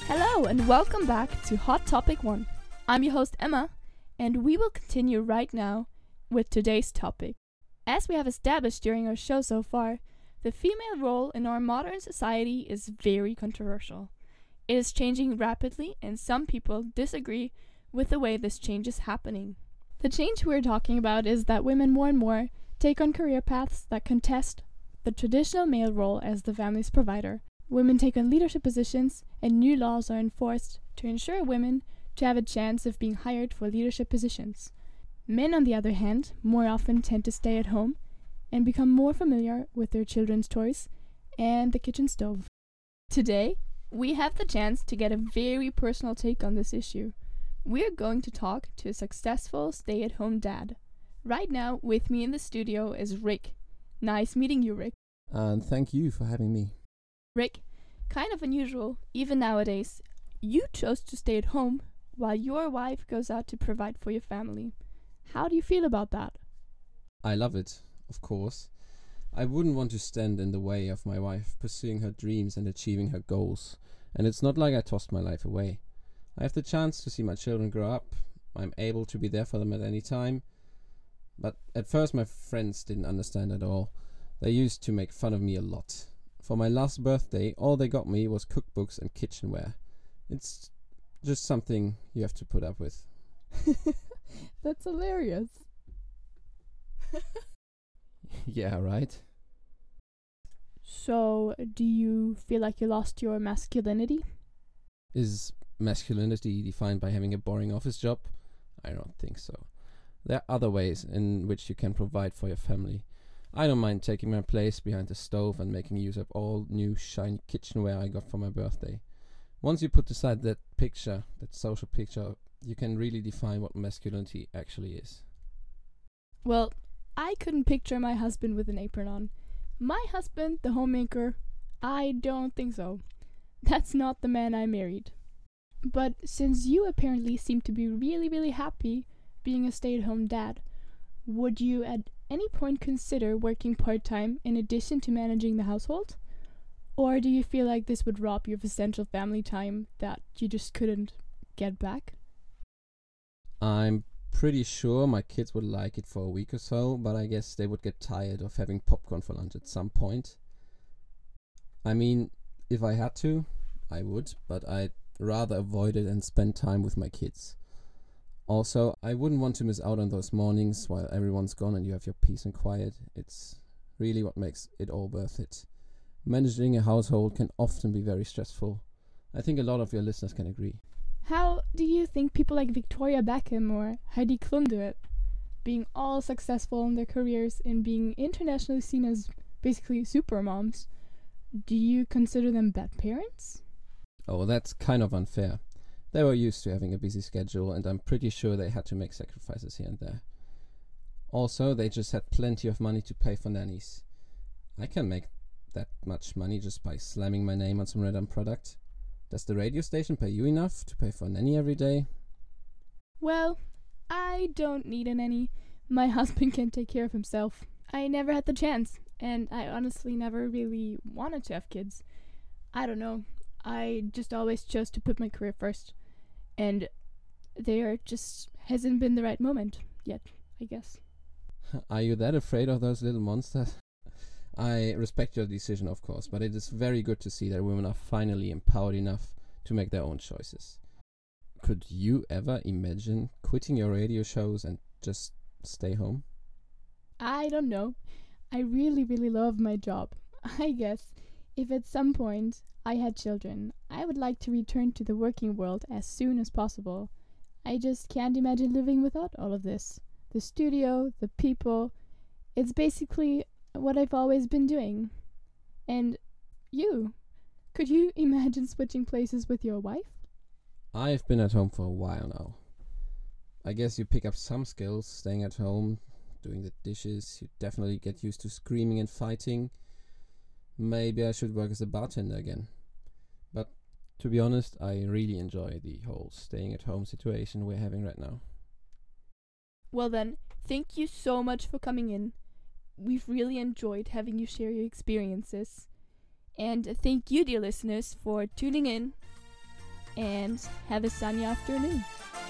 Hello and welcome back to Hot Topic 1. I'm your host Emma, and we will continue right now with today's topic. As we have established during our show so far, the female role in our modern society is very controversial. It is changing rapidly, and some people disagree with the way this change is happening. The change we're talking about is that women more and more take on career paths that contest the traditional male role as the family's provider. Women take on leadership positions, and new laws are enforced to ensure women to have a chance of being hired for leadership positions. Men, on the other hand, more often tend to stay at home and become more familiar with their children's toys and the kitchen stove. Today, we have the chance to get a very personal take on this issue. We're going to talk to a successful stay-at-home dad. Right now, with me in the studio is Rick. Nice meeting you, Rick. And thank you for having me. Rick, kind of unusual, even nowadays. You chose to stay at home while your wife goes out to provide for your family. How do you feel about that? I love it, of course. I wouldn't want to stand in the way of my wife pursuing her dreams and achieving her goals. And it's not like I tossed my life away. I have the chance to see my children grow up. I'm able to be there for them at any time. But at first my friends didn't understand at all. They used to make fun of me a lot. For my last birthday, all they got me was cookbooks and kitchenware. It's just something you have to put up with. That's hilarious. Yeah, right? So, do you feel like you lost your masculinity? Is masculinity defined by having a boring office job? I don't think so. There are other ways in which you can provide for your family. I don't mind taking my place behind the stove and making use of all new shiny kitchenware I got for my birthday. Once you put aside that picture, that social picture, you can really define what masculinity actually is. Well, I couldn't picture my husband with an apron on. My husband, the homemaker, I don't think so. That's not the man I married. But since you apparently seem to be really, really happy being a stay-at-home dad, would you at any point consider working part-time in addition to managing the household? Or do you feel like this would rob you of essential family time that you just couldn't get back? I'm pretty sure my kids would like it for a week or so, but I guess they would get tired of having popcorn for lunch at some point. I mean, if I had to, I would, but I'd rather avoid it and spend time with my kids. Also, I wouldn't want to miss out on those mornings while everyone's gone and you have your peace and quiet. It's really what makes it all worth it. Managing a household can often be very stressful. I think a lot of your listeners can agree. How do you think people like Victoria Beckham or Heidi Klum do it? Being all successful in their careers and being internationally seen as basically super moms. Do you consider them bad parents? Oh, that's kind of unfair. They were used to having a busy schedule, and I'm pretty sure they had to make sacrifices here and there. Also, they just had plenty of money to pay for nannies. I can make that much money just by slamming my name on some random product. Does the radio station pay you enough to pay for a nanny every day? Well, I don't need a nanny. My husband can take care of himself. I never had the chance, and I honestly never really wanted to have kids. I don't know. I just always chose to put my career first. And there just hasn't been the right moment yet, I guess. Are you that afraid of those little monsters? I respect your decision, of course, but it is very good to see that women are finally empowered enough to make their own choices. Could you ever imagine quitting your radio shows and just stay home? I don't know. I really, really love my job. I guess if at some point I had children, I would like to return to the working world as soon as possible. I just can't imagine living without all of this. The studio, the people. It's basically what I've always been doing. And you? Could you imagine switching places with your wife? I've been at home for a while now. I guess you pick up some skills staying at home, doing the dishes. You definitely get used to screaming and fighting. Maybe I should work as a bartender again. But to be honest, I really enjoy the whole staying at home situation we're having right now. Well then, thank you so much for coming in. We've really enjoyed having you share your experiences. And thank you, dear listeners, for tuning in. and have a sunny afternoon.